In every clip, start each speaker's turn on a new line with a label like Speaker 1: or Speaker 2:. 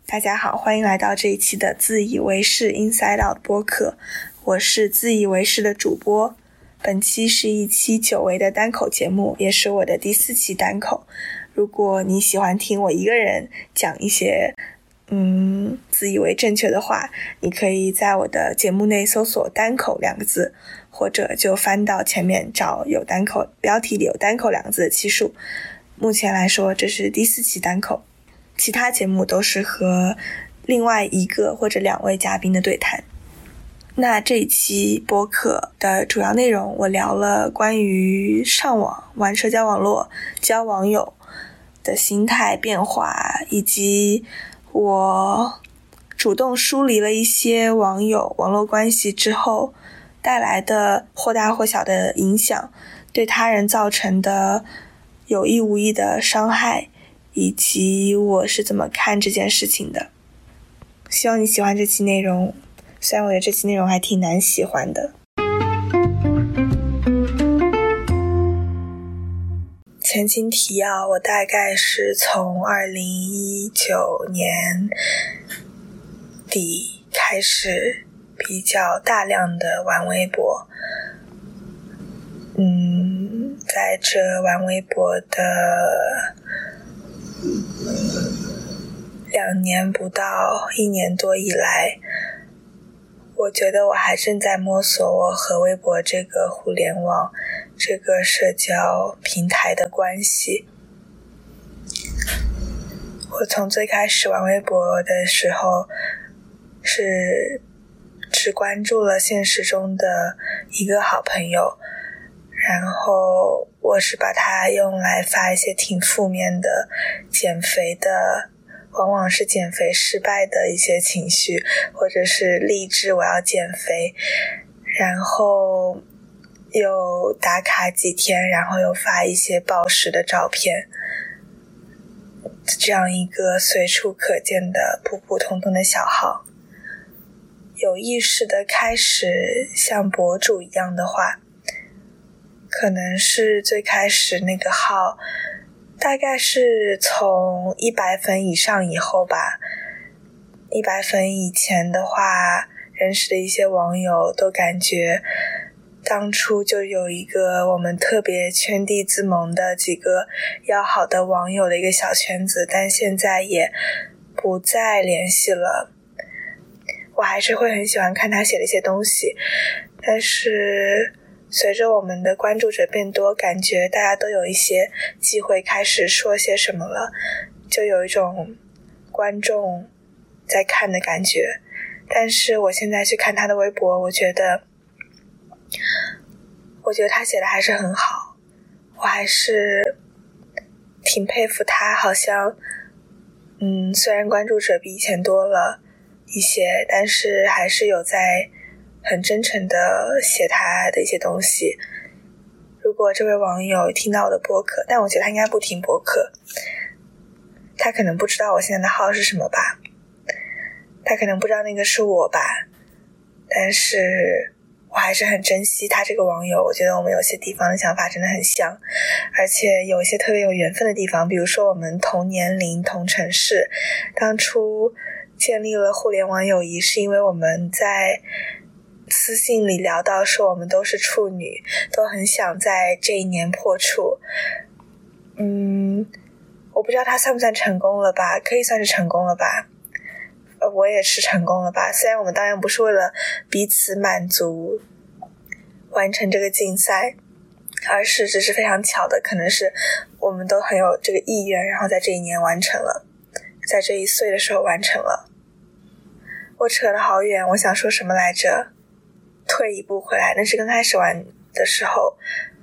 Speaker 1: 大家好，欢迎来到这一期的自以为是 Inside Out 播客，我是自以为是的主播。本期是一期久违的单口节目，也是我的第4期单口。如果你喜欢听我一个人讲一些自以为正确的话，你可以在我的节目内搜索单口2个字，或者就翻到前面找有单口，标题里有单口2个字的期数。目前来说这是第4期单口，其他节目都是和另外1个或者2位嘉宾的对谈。那这一期播客的主要内容，我聊了关于上网玩社交网络交网友的心态变化，以及我主动梳理了一些网友网络关系之后带来的或大或小的影响，对他人造成的有意无意的伤害，以及我是怎么看这件事情的。希望你喜欢这期内容，虽然我觉得这期内容还挺难喜欢的。前情提要，我大概是从2019年底开始比较大量的玩微博。在这玩微博的2年不到1年多以来，我觉得我还正在摸索我和微博这个互联网这个社交平台的关系。我从最开始玩微博的时候是只关注了现实中的一个好朋友，然后我是把它用来发一些挺负面的减肥的，往往是减肥失败的一些情绪，或者是励志我要减肥，然后又打卡几天，然后又发一些暴食的照片，这样一个随处可见的普普通通的小号。有意识的开始像博主一样的话，可能是最开始那个号大概是从100粉以上以后吧。100粉以前的话，认识的一些网友都感觉当初就有一个我们特别圈地自萌的几个要好的网友的一个小圈子，但现在也不再联系了。我还是会很喜欢看他写的一些东西，但是随着我们的关注者变多，感觉大家都有一些机会开始说些什么了，就有一种观众在看的感觉。但是我现在去看他的微博，我觉得他写的还是很好，我还是挺佩服他，好像虽然关注者比以前多了一些，但是还是有在很真诚的写他的一些东西。如果这位网友听到我的播客，但我觉得他应该不听播客，他可能不知道我现在的号是什么吧，他可能不知道那个是我吧，但是我还是很珍惜他这个网友。我觉得我们有些地方的想法真的很像，而且有一些特别有缘分的地方，比如说我们同年龄同城市，当初建立了互联网友谊是因为我们在私信里聊到说我们都是处女，都很想在这一年破处。我不知道他算不算成功了吧，可以算是成功了吧，我也是成功了吧。虽然我们当然不是为了彼此满足完成这个竞赛，而是只是非常巧的，可能是我们都很有这个意愿，然后在这一年完成了，在这1岁的时候完成了。我扯得好远，我想说什么来着？退一步回来，那是刚开始玩的时候。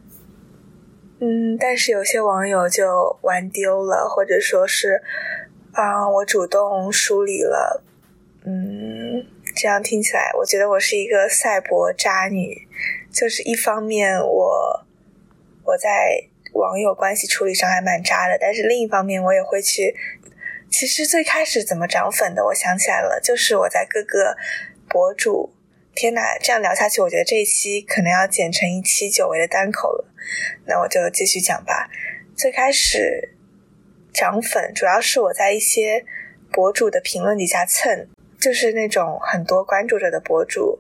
Speaker 1: 但是有些网友就玩丢了，或者说是我主动梳理了。这样听起来我觉得我是一个赛博渣女，就是一方面我在网友关系处理上还蛮渣的，但是另一方面我也会去，其实最开始怎么涨粉的我想起来了，就是我在各个博主，天哪，这样聊下去我觉得这一期可能要剪成一期久违的单口了，那我就继续讲吧。最开始涨粉主要是我在一些博主的评论底下蹭，就是那种很多关注者的博主，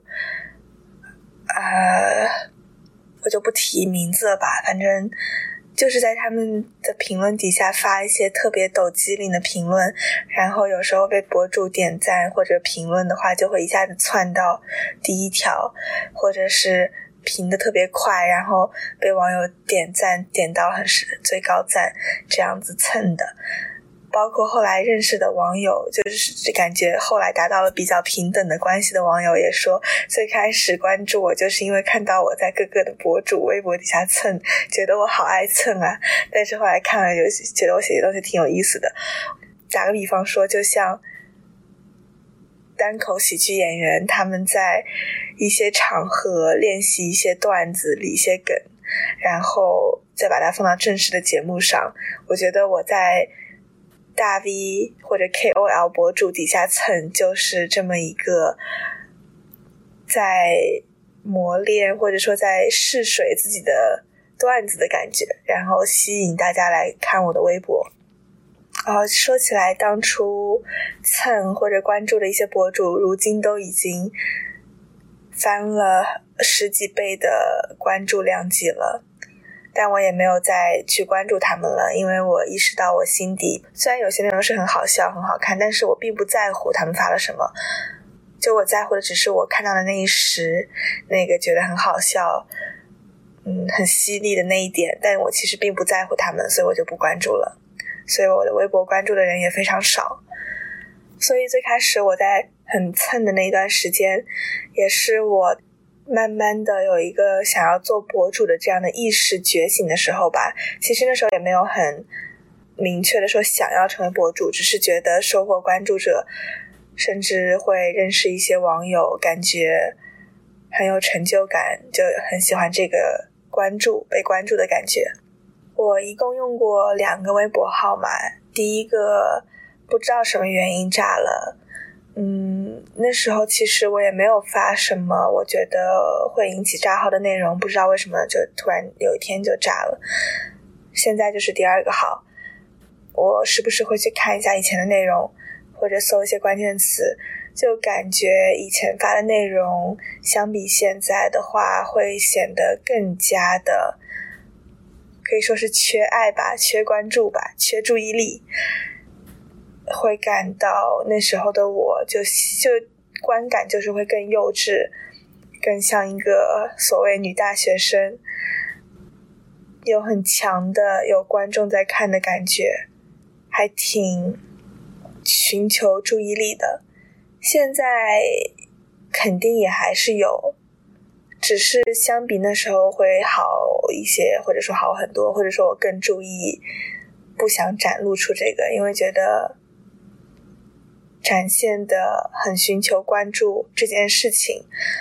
Speaker 1: 我就不提名字了吧，反正就是在他们的评论底下发一些特别抖机灵的评论，然后有时候被博主点赞或者评论的话，就会一下子窜到第一条，或者是评的特别快，然后被网友点赞点到最高赞，这样子蹭的。包括后来认识的网友，就是感觉后来达到了比较平等的关系的网友也说，最开始关注我就是因为看到我在各个的博主微博底下蹭，觉得我好爱蹭啊，但是后来看了觉得我写的东西挺有意思的。打个比方说，就像单口喜剧演员，他们在一些场合练习一些段子理一些梗，然后再把它放到正式的节目上，我觉得我在大 V 或者 KOL 博主底下蹭，就是这么一个在磨练或者说在试水自己的段子的感觉，然后吸引大家来看我的微博。说起来，当初蹭或者关注的一些博主，如今都已经翻了10几倍的关注量级了，但我也没有再去关注他们了，因为我意识到我心底虽然有些内容是很好笑很好看，但是我并不在乎他们发了什么，就我在乎的只是我看到的那一时那个觉得很好笑很犀利的那一点，但我其实并不在乎他们，所以我就不关注了，所以我的微博关注的人也非常少。所以最开始我在很蹭的那一段时间，也是我慢慢的有一个想要做博主的这样的意识觉醒的时候吧。其实那时候也没有很明确的说想要成为博主，只是觉得收获关注者，甚至会认识一些网友，感觉很有成就感，就很喜欢这个被关注的感觉。我一共用过2个微博号码，第一个不知道什么原因炸了，那时候其实我也没有发什么我觉得会引起炸号的内容，不知道为什么就突然有一天就炸了。现在就是第2个号，我时不时会去看一下以前的内容，或者搜一些关键词，就感觉以前发的内容相比现在的话会显得更加的可以说是缺爱吧，缺关注吧，缺注意力，会感到那时候的我就观感就是会更幼稚，更像一个所谓女大学生，有很强的有观众在看的感觉，还挺寻求注意力的。现在肯定也还是有，只是相比那时候会好一些，或者说好很多，或者说我更注意不想展露出这个，因为觉得展现的很寻求关注这件事情，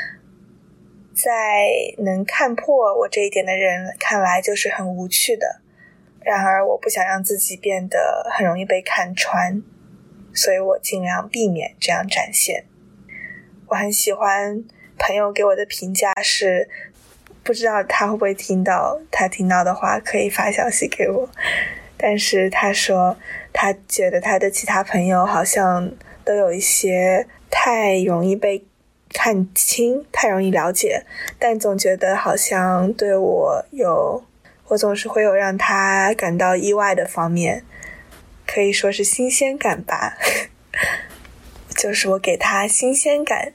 Speaker 1: 在能看破我这一点的人看来就是很无趣的。然而我不想让自己变得很容易被看穿，所以我尽量避免这样展现。我很喜欢朋友给我的评价是，不知道他会不会听到，他听到的话可以发消息给我，但是他说他觉得他的其他朋友好像都有一些太容易被看清，太容易了解，但总觉得好像对我总是会有让他感到意外的方面，可以说是新鲜感吧就是我给他新鲜感。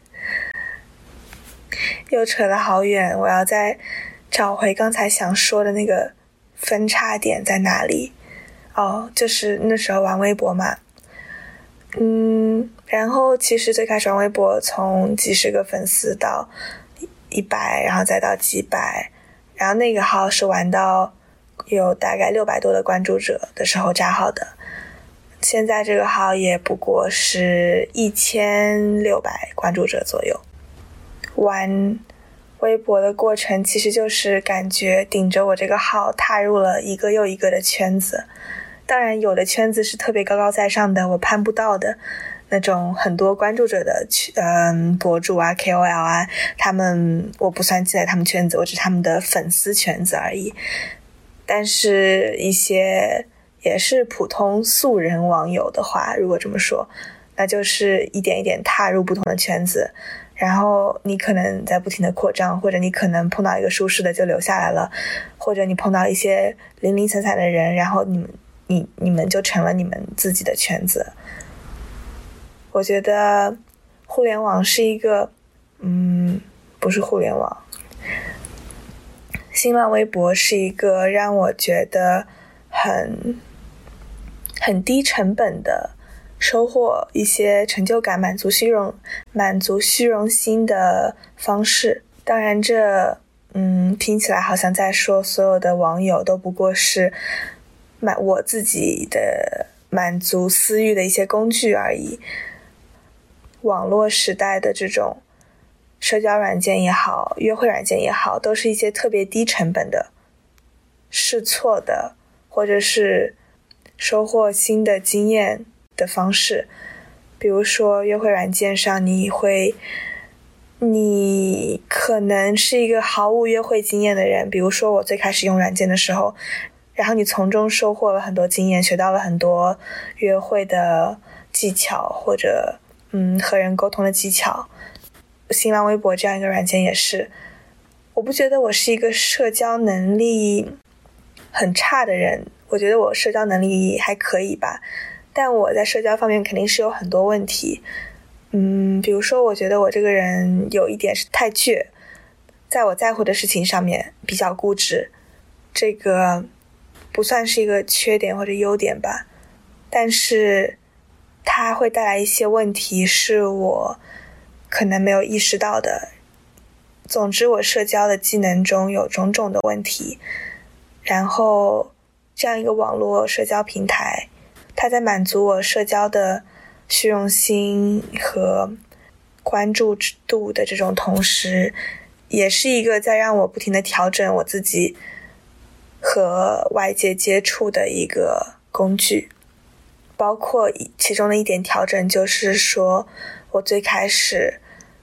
Speaker 1: 又扯了好远，我要再找回刚才想说的那个分叉点在哪里。就是那时候玩微博嘛，然后其实最开始玩微博从几十个粉丝到100，然后再到几百，然后那个号是玩到有大概600多的关注者的时候炸号的，现在这个号也不过是1600关注者左右。玩微博的过程其实就是感觉顶着我这个号踏入了一个又一个的圈子，当然有的圈子是特别高高在上的，我攀不到的那种很多关注者的博主啊 KOL 啊，他们我不算进来他们圈子，我只是他们的粉丝圈子而已。但是一些也是普通素人网友的话，如果这么说，那就是一点一点踏入不同的圈子，然后你可能在不停的扩张，或者你可能碰到一个舒适的就留下来了，或者你碰到一些零零散散的人，然后你们就成了你们自己的圈子。我觉得互联网是一个不是互联网，新浪微博是一个让我觉得很低成本的收获一些成就感、满足虚荣心的方式。当然这听起来好像在说所有的网友都不过是我自己的满足私欲的一些工具而已。网络时代的这种社交软件也好，约会软件也好，都是一些特别低成本的试错的，或者是收获新的经验的方式。比如说约会软件上，你可能是一个毫无约会经验的人，比如说我最开始用软件的时候，然后你从中收获了很多经验，学到了很多约会的技巧，或者和人沟通的技巧。新浪微博这样一个软件也是，我不觉得我是一个社交能力很差的人，我觉得我社交能力还可以吧，但我在社交方面肯定是有很多问题。比如说我觉得我这个人有一点是太倔，在我在乎的事情上面比较固执，这个不算是一个缺点或者优点吧，但是它会带来一些问题是我可能没有意识到的。总之我社交的技能中有种种的问题，然后这样一个网络社交平台，它在满足我社交的虚荣心和关注度的这种同时，也是一个在让我不停地调整我自己和外界接触的一个工具。包括其中的一点调整就是说，我最开始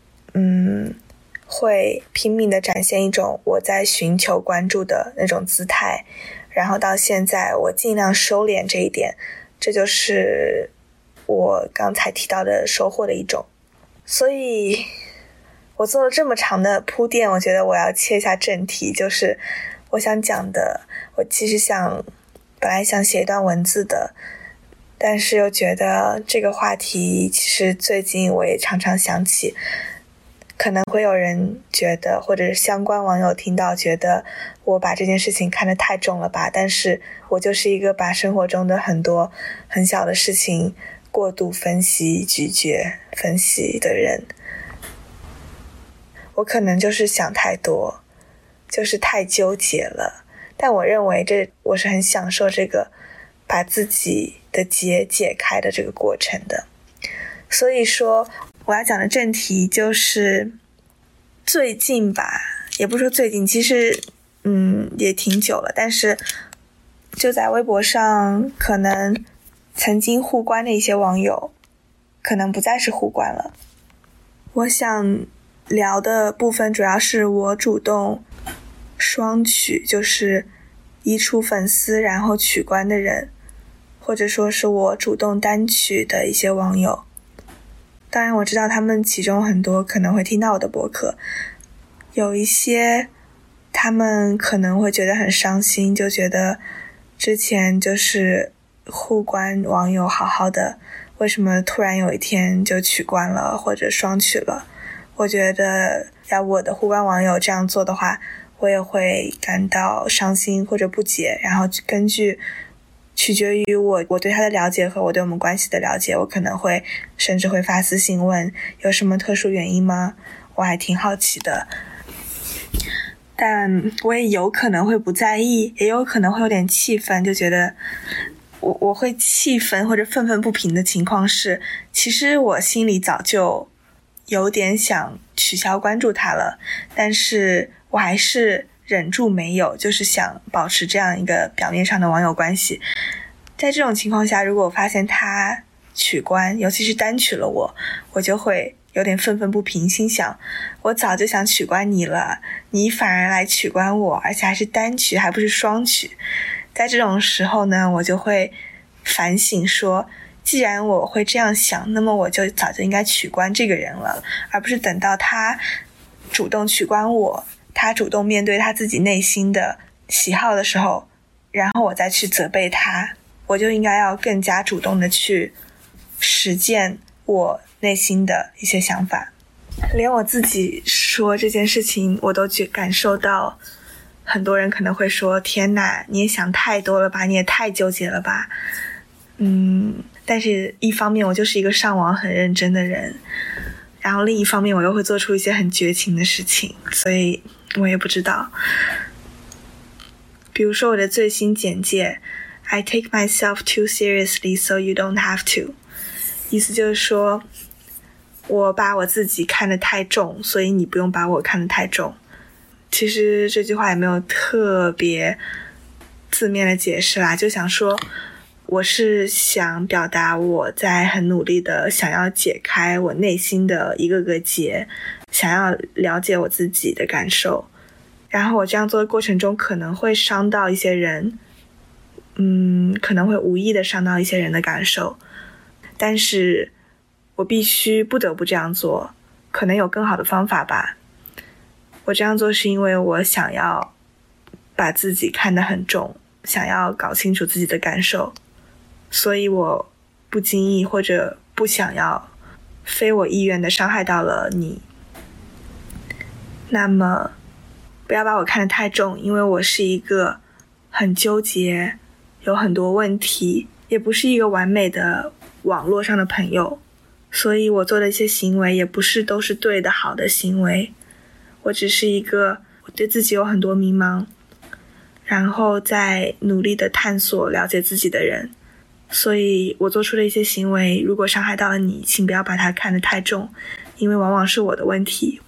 Speaker 1: 会拼命地展现一种我在寻求关注的那种姿态，然后到现在我尽量收敛这一点，这就是我刚才提到的收获的一种。所以我做了这么长的铺垫，我觉得我要切下正题，就是我想讲的，我其实本来想写一段文字的，但是又觉得这个话题其实最近我也常常想起，可能会有人觉得，或者是相关网友听到觉得我把这件事情看得太重了吧，但是我就是一个把生活中的很多很小的事情过度分析、咀嚼、分析的人。我可能就是想太多，就是太纠结了，但我认为我是很享受这个把自己的结解开的这个过程的。所以说我要讲的正题就是最近吧，也不是说最近，其实也挺久了，但是就在微博上，可能曾经互关的一些网友可能不再是互关了。我想聊的部分主要是我主动双取，就是移除粉丝然后取关的人，或者说是我主动单取的一些网友。当然我知道他们其中很多可能会听到我的播客，有一些他们可能会觉得很伤心，就觉得之前就是互关网友好好的，为什么突然有一天就取关了或者双取了。我觉得要我的互关网友这样做的话，我也会感到伤心或者不解，然后取决于我对他的了解和我对我们关系的了解，我可能会甚至会发私信问有什么特殊原因吗？我还挺好奇的。但我也有可能会不在意，也有可能会有点气愤，就觉得我会气愤或者愤愤不平的情况是，其实我心里早就有点想取消关注他了，但是我还是忍住没有，就是想保持这样一个表面上的网友关系。在这种情况下，如果我发现他取关，尤其是单取了我就会有点愤愤不平，心想我早就想取关你了，你反而来取关我，而且还是单取，还不是双取。 在这种时候呢，我就会反省说，既然我会这样想，那么我就早就应该取关这个人了，而不是等到他主动取关我，他主动面对他自己内心的喜好的时候，然后我再去责备他。我就应该要更加主动的去实践我内心的一些想法。连我自己说这件事情，我都感受到很多人可能会说，天哪，你也想太多了吧，你也太纠结了吧。但是一方面我就是一个上网很认真的人，然后另一方面我又会做出一些很绝情的事情，所以我也不知道。比如说我的最新简介 I take myself too seriously so you don't have to， 意思就是说我把我自己看得太重，所以你不用把我看得太重。其实这句话也没有特别字面的解释啦，就想说我是想表达我在很努力的想要解开我内心的一个个结，想要了解我自己的感受，然后我这样做的过程中可能会伤到一些人，可能会无意的伤到一些人的感受，但是我不得不这样做，可能有更好的方法吧。我这样做是因为我想要把自己看得很重，想要搞清楚自己的感受，所以我不经意或者不想要非我意愿的伤害到了你。那么不要把我看得太重，因为我是一个很纠结，有很多问题，也不是一个完美的网络上的朋友，所以我做的一些行为也不是都是对的好的行为。我只是一个我对自己有很多迷茫，然后在努力的探索了解自己的人，所以我做出的一些行为如果伤害到了你，请不要把它看得太重，因为往往是我的问题。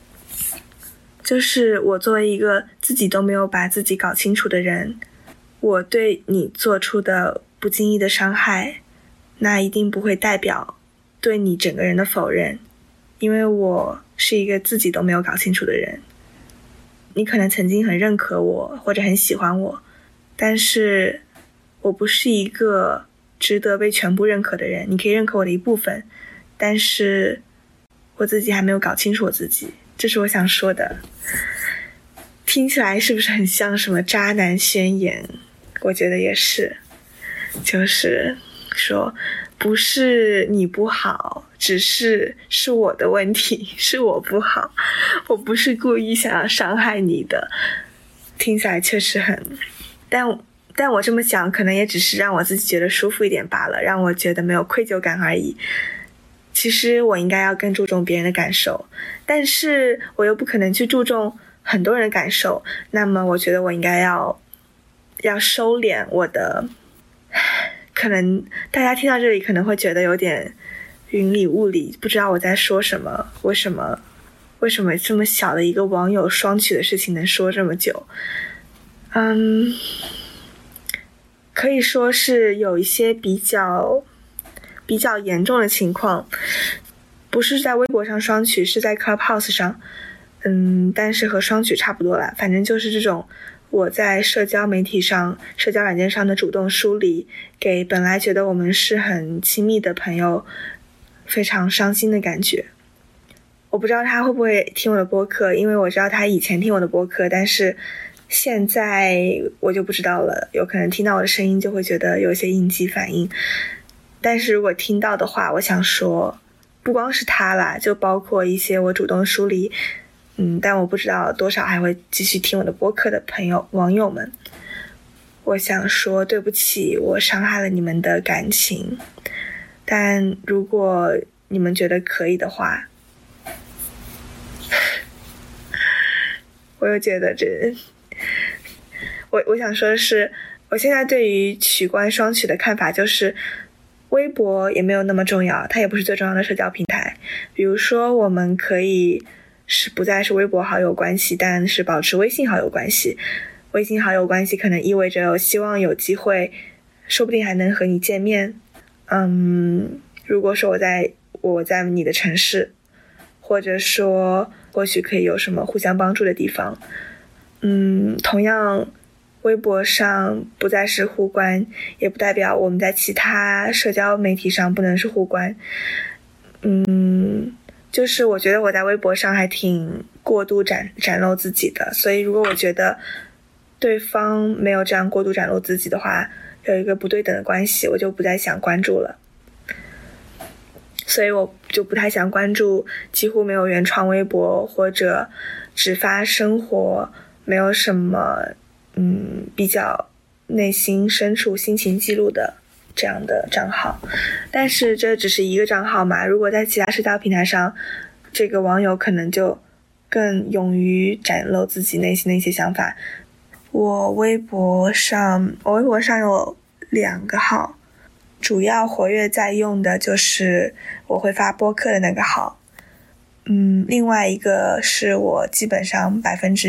Speaker 1: 就是我作为一个自己都没有把自己搞清楚的人，我对你做出的不经意的伤害，那一定不会代表对你整个人的否认，因为我是一个自己都没有搞清楚的人。你可能曾经很认可我或者很喜欢我，但是我不是一个值得被全部认可的人。你可以认可我的一部分，但是我自己还没有搞清楚我自己，这是我想说的。听起来是不是很像什么渣男宣言？我觉得也是，就是说不是你不好，只是我的问题，是我不好，我不是故意想要伤害你的。听起来确实很，但我这么讲可能也只是让我自己觉得舒服一点罢了，让我觉得没有愧疚感而已。其实我应该要更注重别人的感受，但是我又不可能去注重很多人的感受，那么我觉得我应该要收敛我的，可能大家听到这里可能会觉得有点云里雾里，不知道我在说什么，为什么这么小的一个网友双曲的事情能说这么久。可以说是有一些比较严重的情况，不是在微博上双曲，是在 Clubhouse 上，但是和双曲差不多啦。反正就是这种我在社交媒体上、社交软件上的主动疏离，给本来觉得我们是很亲密的朋友非常伤心的感觉。我不知道他会不会听我的播客，因为我知道他以前听我的播客，但是现在我就不知道了，有可能听到我的声音就会觉得有一些应激反应。但是如果听到的话，我想说不光是他啦，就包括一些我主动疏离但我不知道多少还会继续听我的播客的网友们，我想说对不起，我伤害了你们的感情。但如果你们觉得可以的话，我又觉得我想说的是，我现在对于取关双曲的看法就是微博也没有那么重要，它也不是最重要的社交平台。比如说我们可以不再是微博好友关系，但是保持微信好友关系。微信好友关系可能意味着希望有机会说不定还能和你见面。如果说我在你的城市，或者说或许可以有什么互相帮助的地方。同样微博上不再是互关，也不代表我们在其他社交媒体上不能是互关。就是我觉得我在微博上还挺过度展露自己的，所以如果我觉得对方没有这样过度展露自己的话，有一个不对等的关系，我就不再想关注了。所以我就不太想关注几乎没有原创微博或者只发生活，没有什么比较内心深处心情记录的这样的账号。但是这只是一个账号嘛，如果在其他社交平台上，这个网友可能就更勇于展露自己内心的一些想法。我微博上有2个号，主要活跃在用的就是我会发播客的那个号。另外一个是我基本上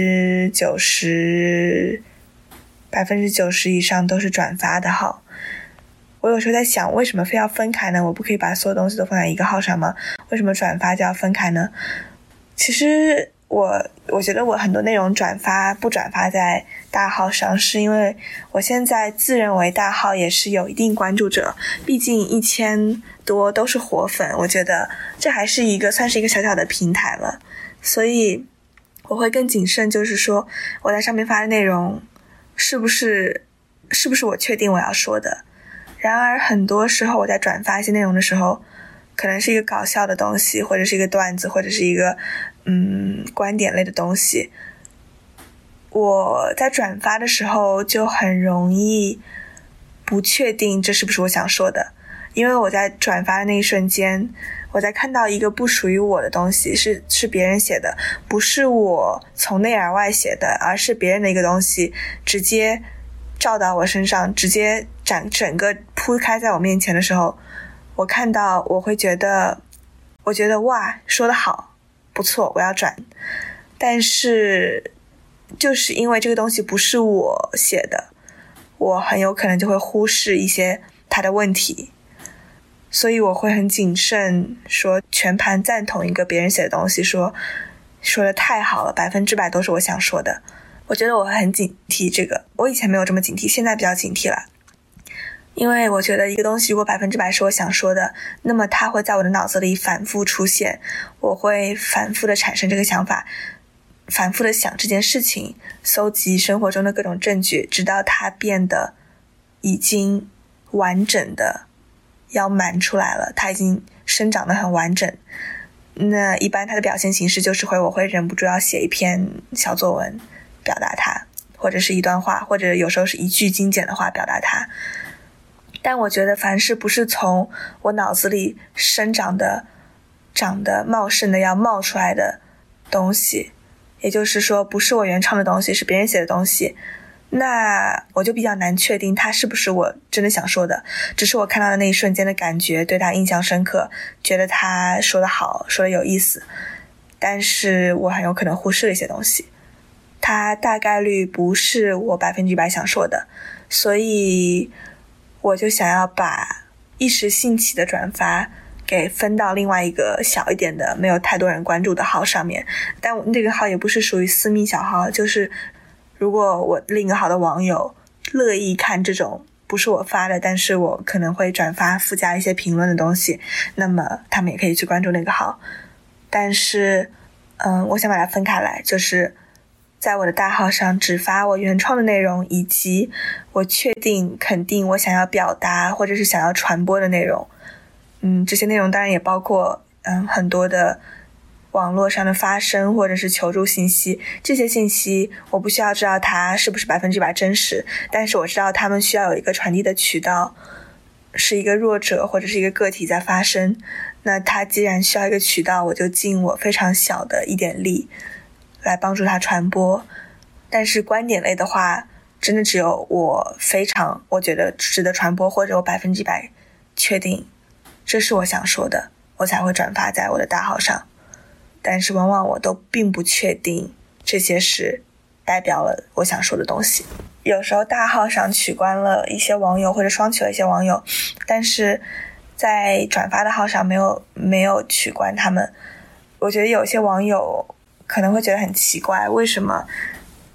Speaker 1: 90%以上都是转发的号。我有时候在想，为什么非要分开呢？我不可以把所有东西都放在一个号上吗？为什么转发就要分开呢？其实我觉得我很多内容不转发在大号上，是因为我现在自认为大号也是有一定关注者，毕竟1000多都是活粉，我觉得这还是算是一个小小的平台了，所以我会更谨慎，就是说我在上面发的内容是不是我确定我要说的。然而很多时候我在转发一些内容的时候，可能是一个搞笑的东西，或者是一个段子，或者是一个观点类的东西，我在转发的时候就很容易不确定这是不是我想说的。因为我在转发的那一瞬间，我在看到一个不属于我的东西，是别人写的，不是我从内而外写的，而是别人的一个东西直接照到我身上，直接整个铺开在我面前的时候，我看到我觉得哇，说得好，不错，我要转。但是就是因为这个东西不是我写的，我很有可能就会忽视一些它的问题，所以我会很谨慎说全盘赞同一个别人写的东西，说的太好了，100%都是我想说的。我觉得我会很警惕这个，我以前没有这么警惕，现在比较警惕了。因为我觉得一个东西如果100%是我想说的，那么它会在我的脑子里反复出现，我会反复的产生这个想法，反复的想这件事情，搜集生活中的各种证据，直到它变得已经完整的要满出来了，它已经生长得很完整。那一般它的表现形式就是我会忍不住要写一篇小作文表达它，或者是一段话，或者有时候是一句精简的话表达它。但我觉得凡是不是从我脑子里长得茂盛的要冒出来的东西，也就是说不是我原创的东西，是别人写的东西，那我就比较难确定它是不是我真的想说的，只是我看到的那一瞬间的感觉，对他印象深刻，觉得他说得好，说得有意思，但是我很有可能忽视了一些东西，它大概率不是我100%想说的，所以我就想要把一时兴起的转发给分到另外一个小一点的没有太多人关注的号上面。但我那个号也不是属于私密小号，就是如果我另一个号的网友乐意看这种不是我发的，但是我可能会转发附加一些评论的东西，那么他们也可以去关注那个号。但是我想把它分开来，就是在我的大号上只发我原创的内容，以及我确定肯定我想要表达或者是想要传播的内容。这些内容当然也包括很多的网络上的发声或者是求助信息，这些信息我不需要知道它是不是100%真实，但是我知道他们需要有一个传递的渠道，是一个弱者或者是一个个体在发声，那他既然需要一个渠道，我就尽我非常小的一点力来帮助它传播。但是观点类的话，真的只有我觉得值得传播，或者我100%确定这是我想说的，我才会转发在我的大号上。但是往往我都并不确定这些是代表了我想说的东西。有时候大号上取关了一些网友或者双取了一些网友，但是在转发的号上没有取关他们。我觉得有些网友可能会觉得很奇怪，为什么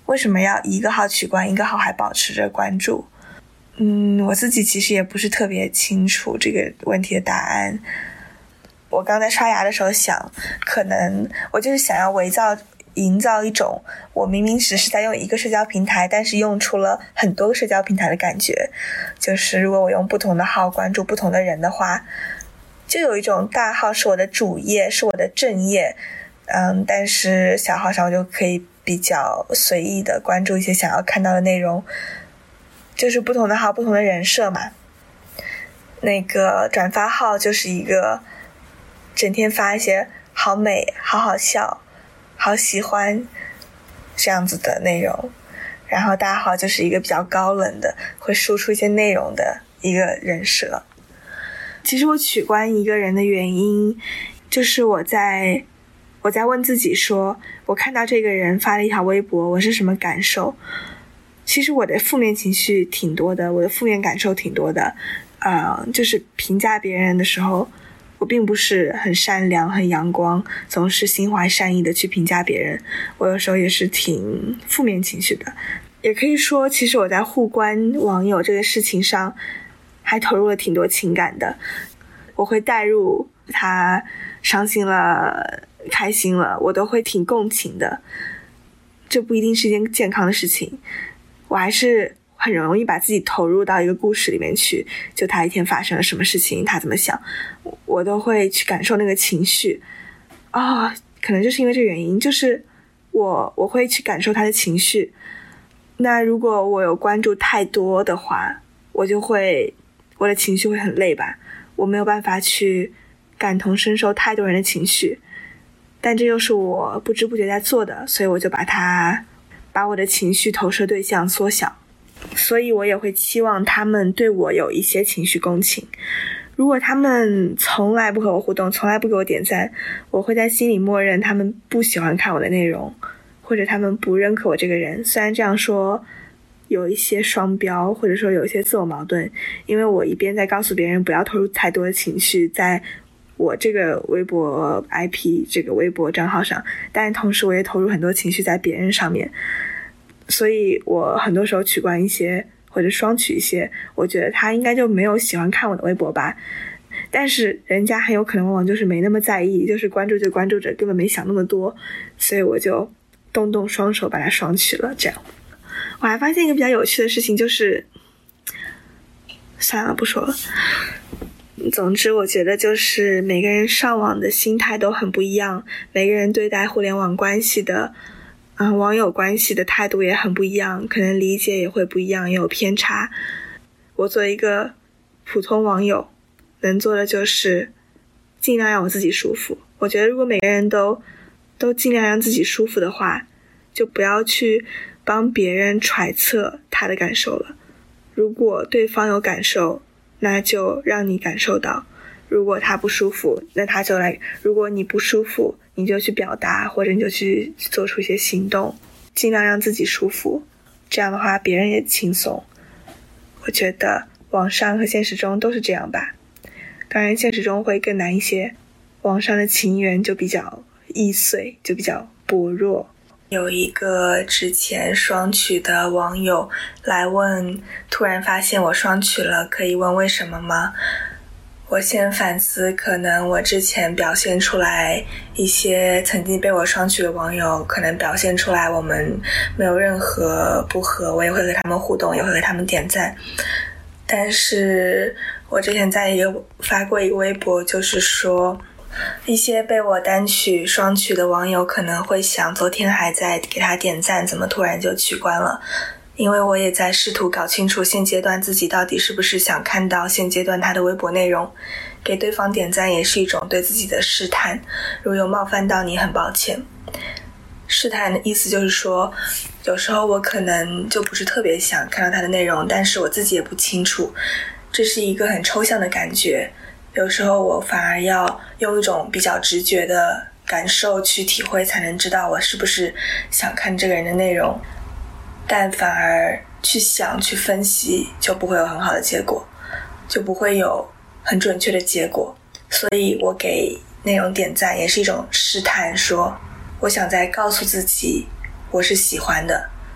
Speaker 1: 为什么要一个号取关，一个号还保持着关注？我自己其实也不是特别清楚这个问题的答案。我刚在刷牙的时候想，可能我就是想要营造一种我明明只是在用一个社交平台，但是用出了很多个社交平台的感觉。就是如果我用不同的号关注不同的人的话，就有一种大号是我的主页，是我的正页，但是小号上我就可以比较随意的关注一些想要看到的内容，就是不同的号不同的人设嘛。那个转发号就是一个整天发一些好美好好笑好喜欢这样子的内容，然后大号就是一个比较高冷的会输出一些内容的一个人设。其实我取关一个人的原因就是我在问自己说，我看到这个人发了一条微博，我是什么感受？其实我的负面情绪挺多的，我的负面感受挺多的，就是评价别人的时候，我并不是很善良很阳光，总是心怀善意的去评价别人，我有时候也是挺负面情绪的。也可以说其实我在互关网友这个事情上还投入了挺多情感的，我会带入他伤心了开心了，我都会挺共情的。这不一定是一件健康的事情，我还是很容易把自己投入到一个故事里面去，就他一天发生了什么事情，他怎么想，我都会去感受那个情绪。可能就是因为这个原因，就是我会去感受他的情绪。那如果我有关注太多的话，我的情绪会很累吧，我没有办法去感同身受太多人的情绪，但这又是我不知不觉在做的，所以我就把我的情绪投射对象缩小，所以我也会期望他们对我有一些情绪共情。如果他们从来不和我互动，从来不给我点赞，我会在心里默认他们不喜欢看我的内容，或者他们不认可我这个人。虽然这样说有一些双标，或者说有一些自我矛盾，因为我一边在告诉别人不要投入太多的情绪在我这个微博 IP 这个微博账号上，但同时我也投入很多情绪在别人上面。所以我很多时候取关一些或者双取一些，我觉得他应该就没有喜欢看我的微博吧，但是人家很有可能往往就是没那么在意，就是关注就关注着，根本没想那么多，所以我就动双手把它双取了。这样我还发现一个比较有趣的事情，就是算了不说了。总之我觉得就是每个人上网的心态都很不一样，每个人对待互联网关系的网友关系的态度也很不一样，可能理解也会不一样，也有偏差。我作为一个普通网友能做的就是尽量让我自己舒服。我觉得如果每个人都尽量让自己舒服的话，就不要去帮别人揣测他的感受了。如果对方有感受，那就让你感受到，如果他不舒服，那他就来，如果你不舒服，你就去表达，或者你就去做出一些行动，尽量让自己舒服，这样的话别人也轻松。我觉得网上和现实中都是这样吧，当然现实中会更难一些，网上的情缘就比较易碎，就比较薄弱。有一个之前双取的网友来问，突然发现我双取了，可以问为什么吗？我先反思，可能我之前表现出来一些曾经被我双取的网友，可能表现出来我们没有任何不和，我也会和他们互动，也会和他们点赞。但是我之前在发过一个微博，就是说一些被我单取双取的网友可能会想，昨天还在给他点赞，怎么突然就取关了？因为我也在试图搞清楚现阶段自己到底是不是想看到现阶段他的微博内容，给对方点赞也是一种对自己的试探，如有冒犯到你很抱歉。试探的意思就是说，有时候我可能就不是特别想看到他的内容，但是我自己也不清楚，这是一个很抽象的感觉，有时候我反而要用一种比较直觉的感受去体会，才能知道我是不是想看这个人的内容，但反而去想去分析就不会有很好的结果，就不会有很准确的结果。所以我给内容点赞也是一种试探，说我想再告诉自己我是喜欢的，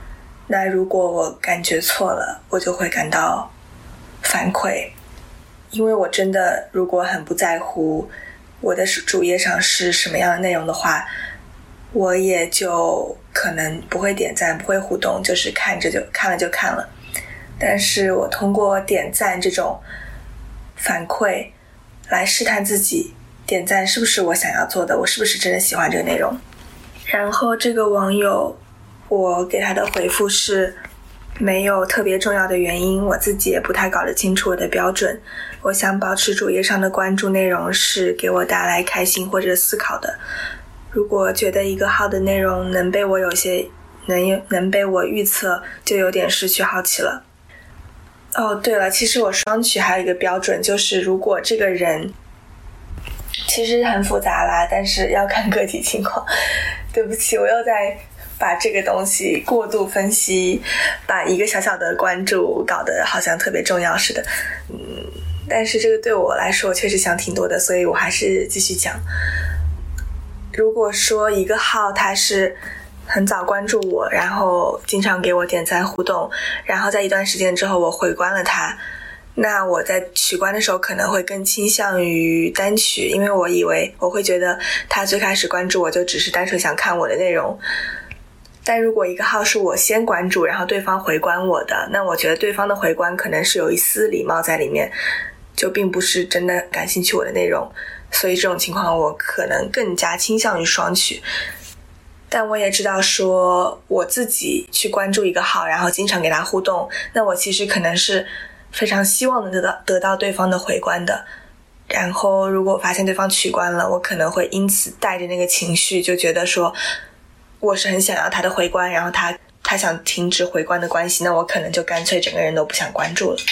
Speaker 1: 那如果我感觉错了，我就会感到反馈，因为我真的如果很不在乎我的主页上是什么样的内容的话，我也就可能不会点赞，不会互动，就是看了就看了。但是我通过点赞这种反馈来试探自己，点赞是不是我想要做的，我是不是真的喜欢这个内容。然后这个网友，我给他的回复是没有特别重要的原因，我自己也不太搞得清楚我的标准。我想保持主页上的关注内容是给我带来开心或者思考的。如果觉得一个号的内容能被我被我预测，就有点失去好奇了。哦，对了，其实我双曲还有一个标准，就是如果这个人其实很复杂啦，但是要看个体情况。对不起，我又在把这个东西过度分析，把一个小小的关注搞得好像特别重要似的。但是这个对我来说确实想挺多的，所以我还是继续讲。如果说一个号它是很早关注我，然后经常给我点赞互动，然后在一段时间之后我回关了它，那我在取关的时候可能会更倾向于单取，因为我会觉得他最开始关注我就只是单纯想看我的内容。但如果一个号是我先关注，然后对方回关我的，那我觉得对方的回关可能是有一丝礼貌在里面，就并不是真的感兴趣我的内容，所以这种情况我可能更加倾向于双取。但我也知道说我自己去关注一个号，然后经常给他互动，那我其实可能是非常希望能得到对方的回关的。然后如果发现对方取关了，我可能会因此带着那个情绪，就觉得说我是很想要他的回关，然后他想停止回关的关系，那我可能就干脆整个人都不想关注了。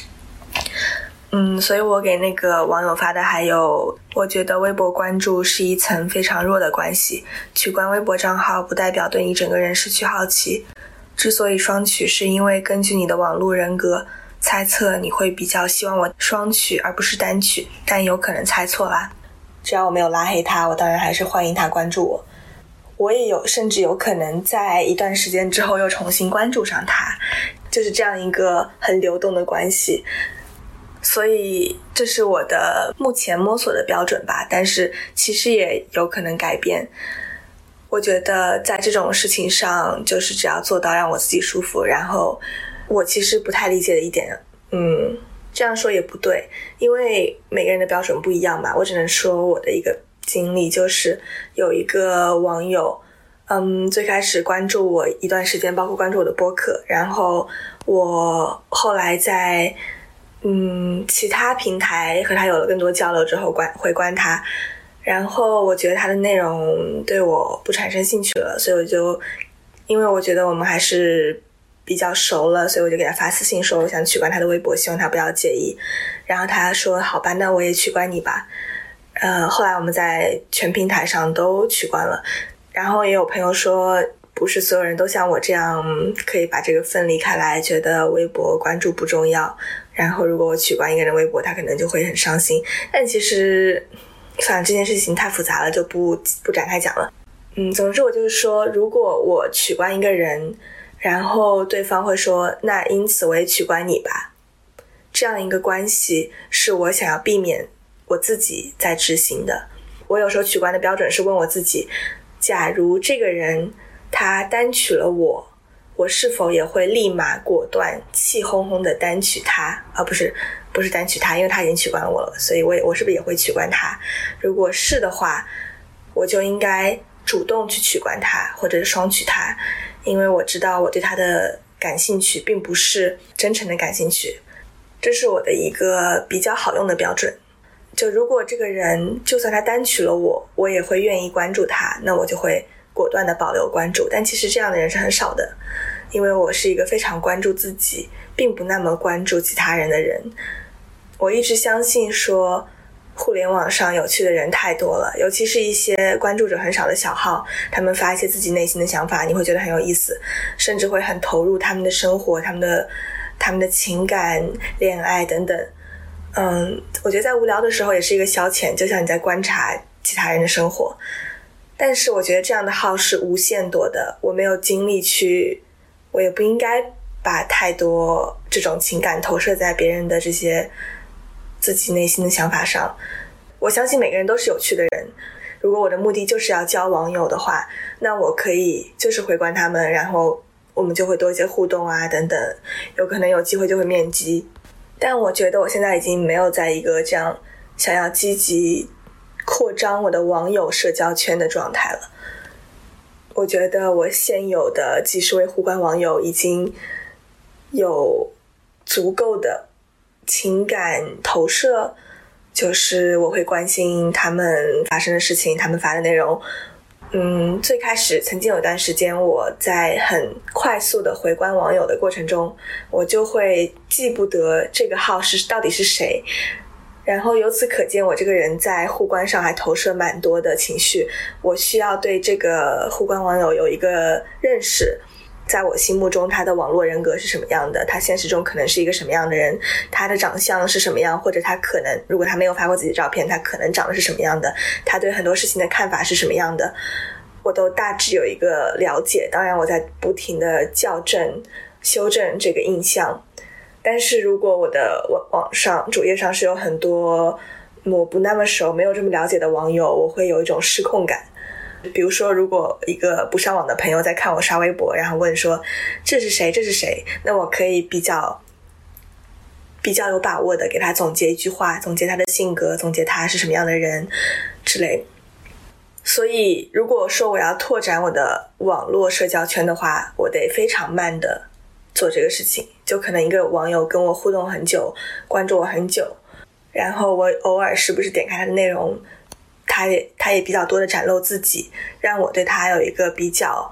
Speaker 1: 所以我给那个网友发的还有，我觉得微博关注是一层非常弱的关系，取关微博账号不代表对你整个人失去好奇。之所以双取，是因为根据你的网络人格猜测你会比较希望我双取而不是单取，但有可能猜错啦。只要我没有拉黑他，我当然还是欢迎他关注我。我也甚至有可能在一段时间之后又重新关注上他，就是这样一个很流动的关系。所以这是我的目前摸索的标准吧，但是其实也有可能改变。我觉得在这种事情上，就是只要做到让我自己舒服。然后我其实不太理解的一点，这样说也不对，因为每个人的标准不一样嘛。我只能说我的一个经历，就是有一个网友最开始关注我一段时间，包括关注我的播客，然后我后来在其他平台和他有了更多交流之后回关他，然后我觉得他的内容对我不产生兴趣了，所以因为我觉得我们还是比较熟了，所以我就给他发私信说我想取关他的微博，希望他不要介意。然后他说好吧，那我也取关你吧。后来我们在全平台上都取关了，然后也有朋友说不是所有人都像我这样可以把这个分离开来，觉得微博关注不重要，然后如果我取关一个人微博，他可能就会很伤心。但其实算了，这件事情太复杂了，就不展开讲了。总之我就是说，如果我取关一个人，然后对方会说那因此我也取关你吧，这样一个关系是我想要避免我自己在执行的。我有时候取关的标准是问我自己，假如这个人他单取了我是否也会立马果断气轰轰的单取他，不是单取他，因为他已经取关我了，所以我是不是也会取关他？如果是的话，我就应该主动去取关他，或者是双取他，因为我知道我对他的感兴趣并不是真诚的感兴趣。这是我的一个比较好用的标准。就如果这个人就算他单取了我也会愿意关注他，那我就会果断的保留关注。但其实这样的人是很少的，因为我是一个非常关注自己并不那么关注其他人的人。我一直相信说互联网上有趣的人太多了，尤其是一些关注者很少的小号，他们发一些自己内心的想法，你会觉得很有意思，甚至会很投入他们的生活，他们的情感、恋爱等等。我觉得在无聊的时候也是一个消遣，就像你在观察其他人的生活。但是我觉得这样的号是无限多的，我没有精力去我也不应该把太多这种情感投射在别人的这些自己内心的想法上。我相信每个人都是有趣的人，如果我的目的就是要交网友的话，那我可以就是回关他们，然后我们就会多一些互动啊等等，有可能有机会就会面基。但我觉得我现在已经没有在一个这样想要积极扩张我的网友社交圈的状态了。我觉得我现有的几十位互关网友已经有足够的情感投射，就是我会关心他们发生的事情，他们发的内容。最开始曾经有一段时间，我在很快速的回关网友的过程中，我就会记不得这个号到底是谁，然后由此可见我这个人在互关上还投射蛮多的情绪。我需要对这个互关网友有一个认识，在我心目中他的网络人格是什么样的，他现实中可能是一个什么样的人，他的长相是什么样，或者他可能如果他没有发过自己的照片，他可能长得是什么样的，他对很多事情的看法是什么样的，我都大致有一个了解。当然我在不停的校正修正这个印象，但是如果我的网上主页上是有很多我不那么熟没有这么了解的网友，我会有一种失控感。比如说如果一个不上网的朋友在看我刷微博，然后问说这是谁这是谁，那我可以比较有把握的给他总结一句话，总结他的性格，总结他是什么样的人之类。所以如果说我要拓展我的网络社交圈的话，我得非常慢的做这个事情。就可能一个网友跟我互动很久，关注我很久，然后我偶尔时不时点开他的内容，他也比较多的展露自己，让我对他有一个比较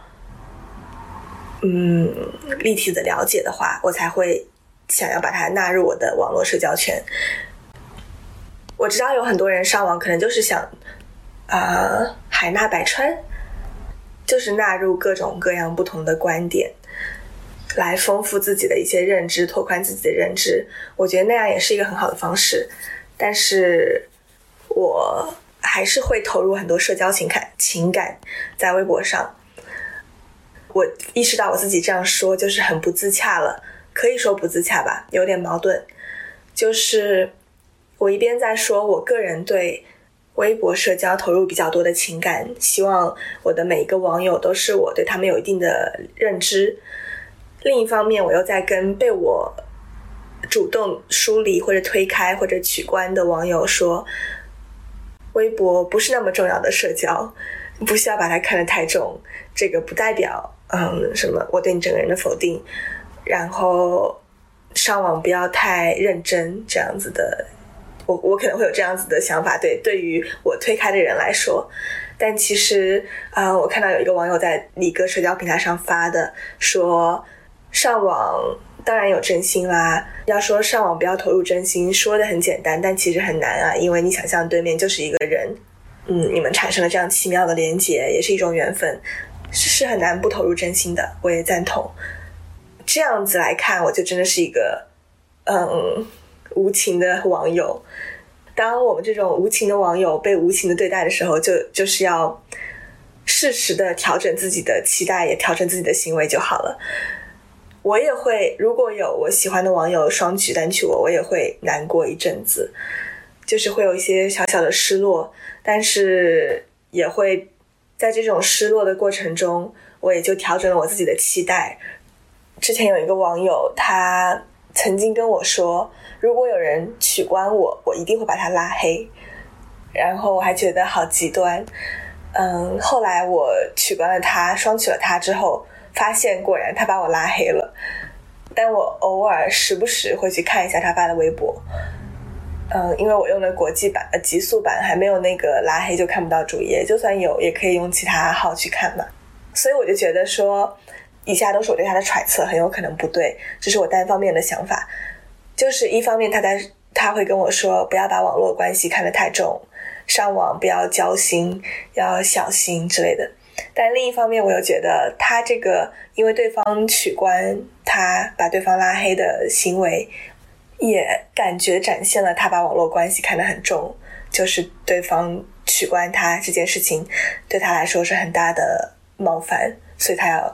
Speaker 1: 立体的了解的话，我才会想要把他纳入我的网络社交圈。我知道有很多人上网可能就是想海纳百川，就是纳入各种各样不同的观点来丰富自己的一些认知，拓宽自己的认知。我觉得那样也是一个很好的方式，但是我还是会投入很多社交情感在微博上。我意识到我自己这样说就是很不自洽了，可以说不自洽吧，有点矛盾。就是我一边在说我个人对微博社交投入比较多的情感，希望我的每一个网友都是我对他们有一定的认知，另一方面我又在跟被我主动疏离或者推开或者取关的网友说，微博不是那么重要的社交，不需要把它看得太重，这个不代表什么我对你整个人的否定，然后上网不要太认真，这样子的我可能会有这样子的想法，对于我推开的人来说。但其实我看到有一个网友在李哥社交平台上发的，说上网当然有真心啦，要说上网不要投入真心，说的很简单，但其实很难啊，因为你想象对面就是一个人，你们产生了这样奇妙的连结，也是一种缘分，是很难不投入真心的，我也赞同。这样子来看，我就真的是一个无情的网友。当我们这种无情的网友被无情的对待的时候，就是要适时的调整自己的期待，也调整自己的行为就好了。我也会，如果有我喜欢的网友双举单曲我也会难过一阵子，就是会有一些小小的失落，但是也会在这种失落的过程中，我也就调整了我自己的期待。之前有一个网友，他曾经跟我说，如果有人取关我一定会把他拉黑，然后我还觉得好极端。后来我取关了他，双取了他之后，发现果然他把我拉黑了，但我偶尔时不时会去看一下他发的微博。因为我用的国际版极速版，还没有那个拉黑就看不到主页，就算有也可以用其他号去看嘛。所以我就觉得说，以下都是我对他的揣测，很有可能不对，这是我单方面的想法。就是一方面他会跟我说不要把网络关系看得太重，上网不要交心，要小心之类的。但另一方面我又觉得他这个因为对方取关他把对方拉黑的行为，也感觉展现了他把网络关系看得很重，就是对方取关他这件事情对他来说是很大的冒犯，所以他要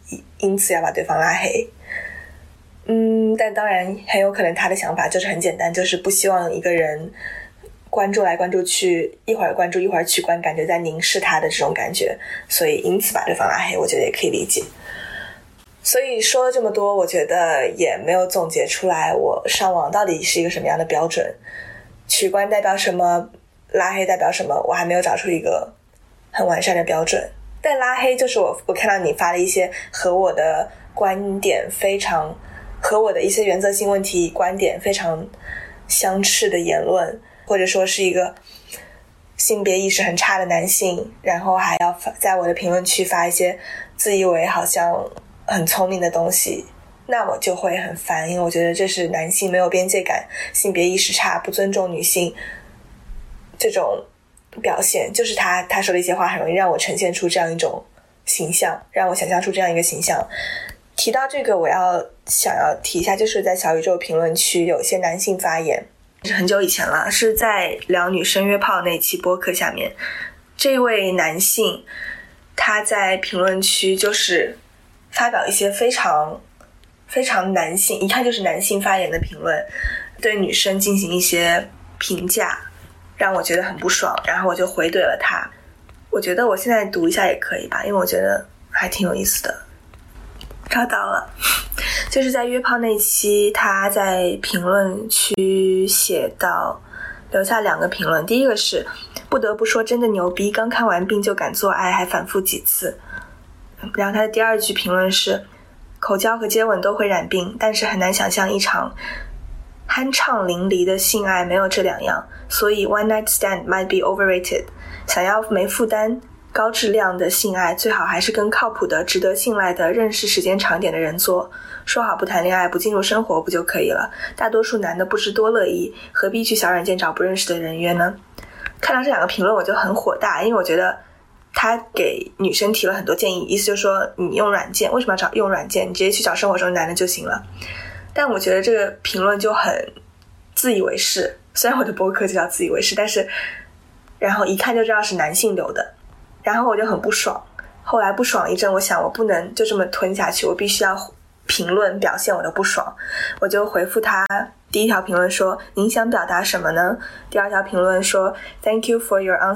Speaker 1: 因此要把对方拉黑。但当然很有可能他的想法就是很简单，就是不希望一个人关注来关注去，一会儿关注一会儿取关，感觉在凝视他的这种感觉，所以因此把对方拉黑，我觉得也可以理解。所以说了这么多，我觉得也没有总结出来我上网到底是一个什么样的标准，取关代表什么，拉黑代表什么，我还没有找出一个很完善的标准。但拉黑就是我看到你发了一些和我的观点非常，和我的一些原则性问题观点非常相斥的言论，或者说是一个性别意识很差的男性，然后还要在我的评论区发一些自以为好像很聪明的东西，那我就会很烦，因为我觉得这是男性没有边界感、性别意识差、不尊重女性这种表现，就是他说的一些话很容易让我呈现出这样一种形象，让我想象出这样一个形象。提到这个，我想要提一下，就是在小宇宙评论区有一些男性发言，是很久以前了，是在聊女生约炮那期播客下面，这位男性他在评论区就是发表一些非常非常男性，一看就是男性发言的评论，对女生进行一些评价，让我觉得很不爽，然后我就回怼了他。我觉得我现在读一下也可以吧，因为我觉得还挺有意思的。找到了，就是在约炮那期，他在评论区写到，留下2个评论。第一个是不得不说真的牛逼，刚看完病就敢做爱，还反复几次。然后他的第2句评论是口交和接吻都会染病，但是很难想象一场酣畅淋漓的性爱没有这2样，所以 one night stand might be overrated。 想要没负担高质量的性爱，最好还是跟靠谱的值得信赖的认识时间长点的人做，说好不谈恋爱不进入生活不就可以了，大多数男的不知多乐意，何必去小软件找不认识的人约呢？看到这2个评论我就很火大，因为我觉得他给女生提了很多建议，意思就是说你用软件为什么要用软件，你直接去找生活中的男的就行了。但我觉得这个评论就很自以为是，虽然我的播客就叫自以为是，但是然后一看就知道是男性留的，然后我就很不爽。后来不爽一阵，我想我不能就这么吞下去，我必须要评论表现我的不爽。我就回复他第1条评论说您想表达什么呢？第2条评论说 Thank you for your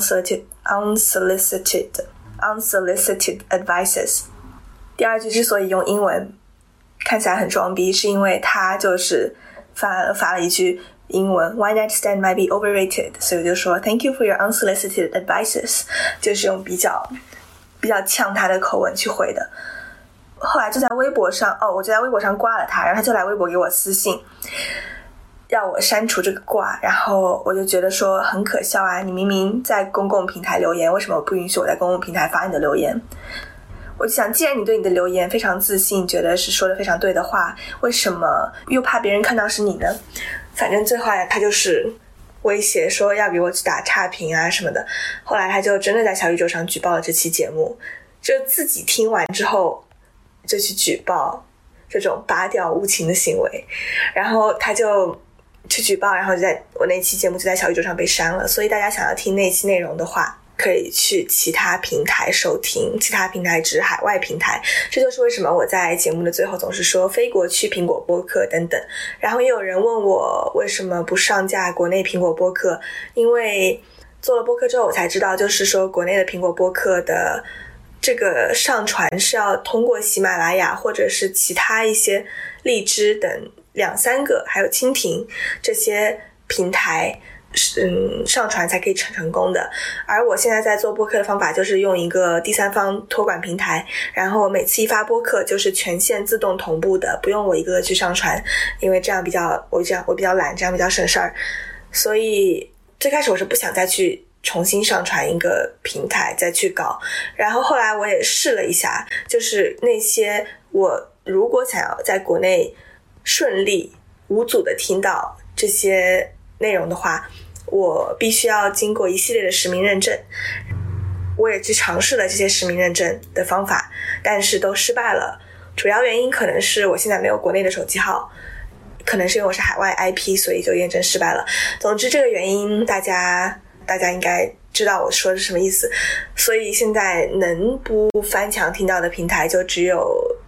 Speaker 1: unsolicited advices。 第2句之所以用英文看起来很装逼，是因为他就是发了一句英文 One night stand might be overrated， 所以我就说 Thank you for your unsolicited advices， 就是用比较呛他的口吻去回的。后来就在微博上我就在微博上挂了他，然后他就来微博给我私信要我删除这个挂，然后我就觉得说很可笑啊，你明明在公共平台留言，为什么不允许我在公共平台发你的留言？我就想既然你对你的留言非常自信，觉得是说的非常对的话，为什么又怕别人看到是你呢？反正最后他就是威胁说要给我去打差评啊什么的。后来他就真的在小宇宙上举报了这期节目，就自己听完之后就去举报这种拔屌无情的行为，然后他就去举报，然后就在我那期节目就在小宇宙上被删了。所以大家想要听那期内容的话，可以去其他平台收听，其他平台指海外平台。这就是为什么我在节目的最后总是说非国区苹果播客等等。然后也有人问我为什么不上架国内苹果播客，因为做了播客之后我才知道，就是说国内的苹果播客的这个上传是要通过喜马拉雅或者是其他一些荔枝等2-3个还有蜻蜓这些平台上传才可以成功的。而我现在在做播客的方法就是用一个第3方托管平台，然后每次一发播客就是全线自动同步的，不用我一个个去上传，因为这样我比较懒，这样比较省事儿。所以最开始我是不想再去重新上传一个平台再去搞，然后后来我也试了一下，就是那些我如果想要在国内顺利无阻的听到这些内容的话，我必须要经过一系列的实名认证。我也去尝试了这些实名认证的方法，但是都失败了。主要原因可能是我现在没有国内的手机号，可能是因为我是海外 IP， 所以就验证失败了。总之这个原因大家应该知道我说的是什么意思。所以现在能不翻墙听到的平台就只有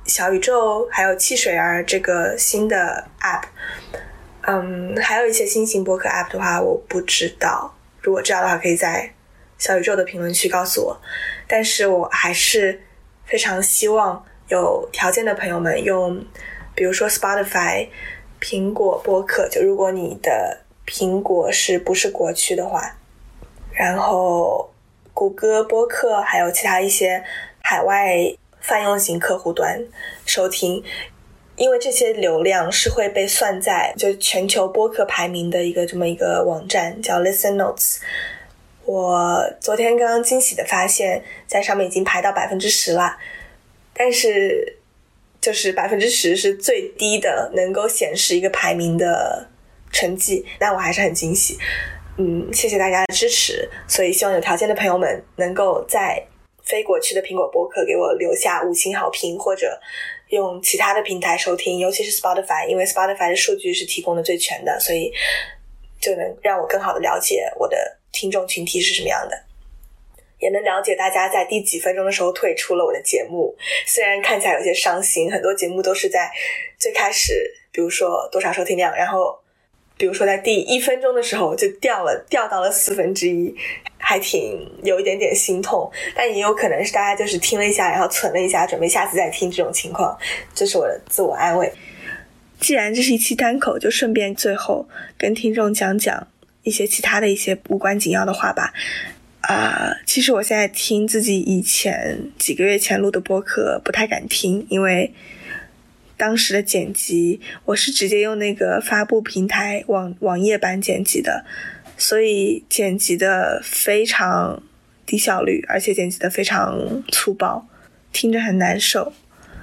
Speaker 1: 小宇宙还有汽水儿这个新的 app， 还有一些新型播客 app 的话我不知道，如果知道的话可以在小宇宙的评论区告诉我。但是我还是非常希望有条件的朋友们用比如说 Spotify 苹果播客，就如果你的苹果不是国区的话，然后谷歌播客还有其他一些海外泛用型客户端收听，因为这些流量是会被算在就全球播客排名的这么一个网站叫 Listen Notes。 我昨天刚刚惊喜的发现在上面已经排到 10% 了，但是就是 10% 是最低的能够显示一个排名的成绩，但我还是很惊喜。谢谢大家的支持，所以希望有条件的朋友们能够在非国区的苹果播客给我留下5星好评，或者用其他的平台收听，尤其是 Spotify， 因为 Spotify 的数据是提供的最全的，所以就能让我更好的了解我的听众群体是什么样的，也能了解大家在第几分钟的时候退出了我的节目。虽然看起来有些伤心，很多节目都是在最开始比如说多少收听量，然后比如说在第1分钟的时候就掉到了1/4，还有一点点心痛。但也有可能是大家就是听了一下然后存了一下准备下次再听，这种情况这是我的自我安慰。既然这是一期单口，就顺便最后跟听众讲一些其他的一些无关紧要的话吧。其实我现在听自己以前几个月前录的播客不太敢听，因为当时的剪辑我是直接用那个发布平台网页版剪辑的，所以剪辑的非常低效率，而且剪辑的非常粗暴，听着很难受。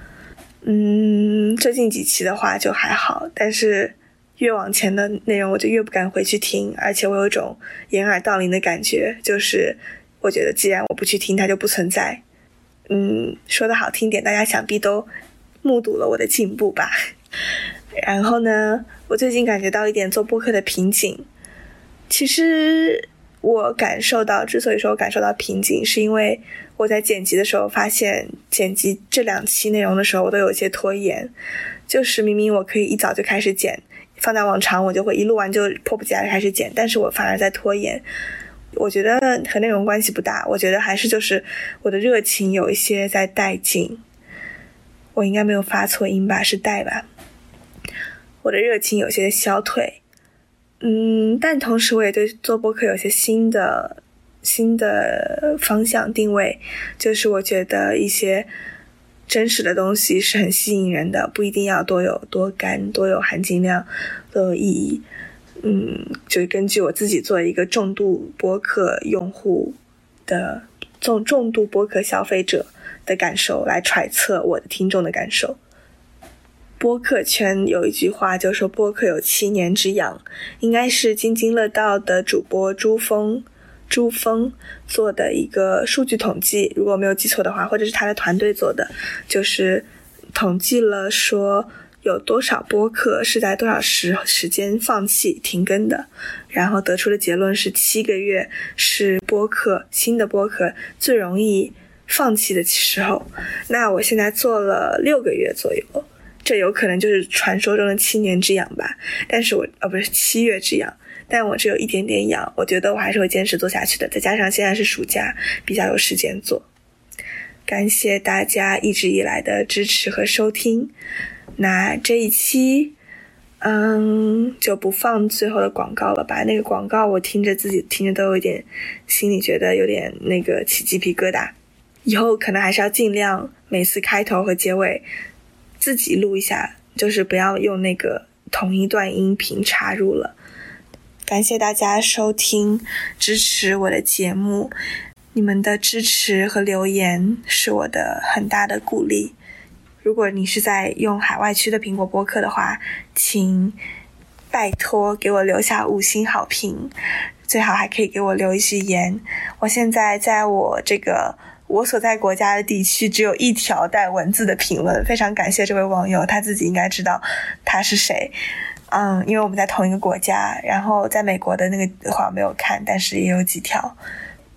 Speaker 1: 最近几期的话就还好，但是越往前的内容我就越不敢回去听，而且我有一种掩耳盗铃的感觉，就是我觉得既然我不去听它就不存在。说的好听点，大家想必都目睹了我的进步吧。然后呢，我最近感觉到一点做播客的瓶颈。其实我之所以说我感受到瓶颈，是因为我在剪辑的时候发现剪辑这2期内容的时候我都有一些拖延，就是明明我可以一早就开始剪，放在往常我就会一录完就迫不及待开始剪，但是我反而在拖延。我觉得和内容关系不大，我觉得还是就是我的热情有一些在殆尽。我应该没有发错音吧，是殆吧。我的热情有些消退。但同时我也对做播客有些新的方向定位，就是我觉得一些真实的东西是很吸引人的，不一定要多干多有含金量多有意义。就根据我自己做一个重度播客用户的重度播客消费者的感受来揣测我的听众的感受。播客圈有一句话就说播客有7年之痒，应该是津津乐道的主播朱峰做的一个数据统计，如果没有记错的话，或者是他的团队做的，就是统计了说有多少播客是在多少时间放弃停更的，然后得出的结论是7个月是新的播客最容易放弃的时候。那我现在做了6个月左右，这有可能就是传说中的7年之痒吧，但是不是7月之痒，但我只有一点点痒，我觉得我还是会坚持做下去的，再加上现在是暑假比较有时间做。感谢大家一直以来的支持和收听。那这一期就不放最后的广告了吧，那个广告我自己听着都有点心里觉得有点起鸡皮疙瘩，以后可能还是要尽量每次开头和结尾自己录一下，就是不要用那个同一段音频插入了。感谢大家收听支持我的节目，你们的支持和留言是我的很大的鼓励。如果你是在用海外区的苹果播客的话，请拜托给我留下5星好评，最好还可以给我留一句言。我现在在我所在国家的地区只有1条带文字的评论，非常感谢这位网友，他自己应该知道他是谁。因为我们在同一个国家，然后在美国的那个话没有看，但是也有几条。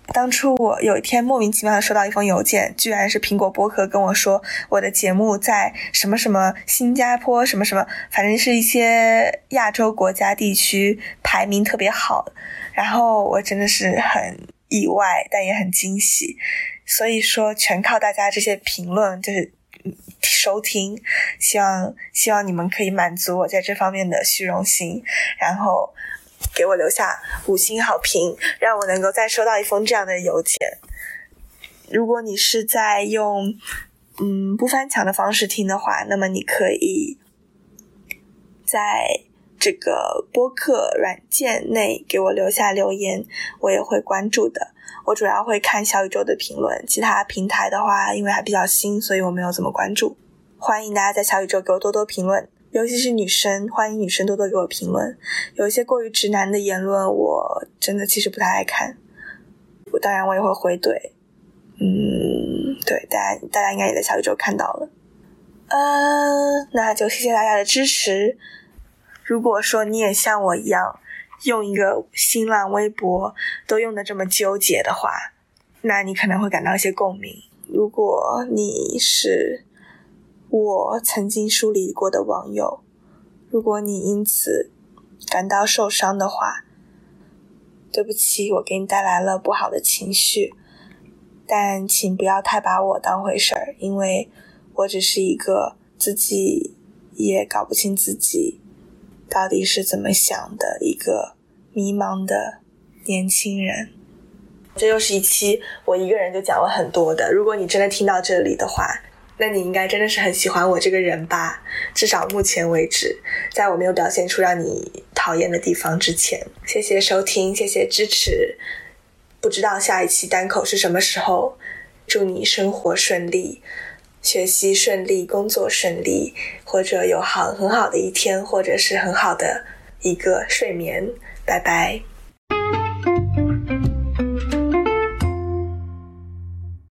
Speaker 1: 当初我有一天莫名其妙的收到一封邮件，居然是苹果播客跟我说我的节目在什么什么新加坡什么什么，反正是一些亚洲国家地区排名特别好，然后我真的是很意外，但也很惊喜。所以说全靠大家这些评论，就是收听，希望你们可以满足我在这方面的虚荣心，然后给我留下5星好评，让我能够再收到一封这样的邮件。如果你是在用不翻墙的方式听的话，那么你可以在这个播客软件内给我留下留言，我也会关注的。我主要会看小宇宙的评论，其他平台的话因为还比较新，所以我没有怎么关注。欢迎大家在小宇宙给我多多评论，尤其是女生，欢迎女生多多给我评论。有一些过于直男的言论我真的其实不太爱看，当然我也会回怼。对，大家应该也在小宇宙看到了。那就谢谢大家的支持。如果说你也像我一样用一个新浪微博都用得这么纠结的话，那你可能会感到一些共鸣。如果你是我曾经梳理过的网友，如果你因此感到受伤的话，对不起，我给你带来了不好的情绪，但请不要太把我当回事儿，因为我只是一个自己也搞不清自己到底是怎么想的一个迷茫的年轻人。这又是一期我一个人就讲了很多的，如果你真的听到这里的话，那你应该真的是很喜欢我这个人吧，至少目前为止，在我没有表现出让你讨厌的地方之前。谢谢收听，谢谢支持，不知道下一期单口是什么时候，祝你生活顺利，学习顺利，工作顺利，或者有很好的一天，或者是很好的一个睡眠。拜拜。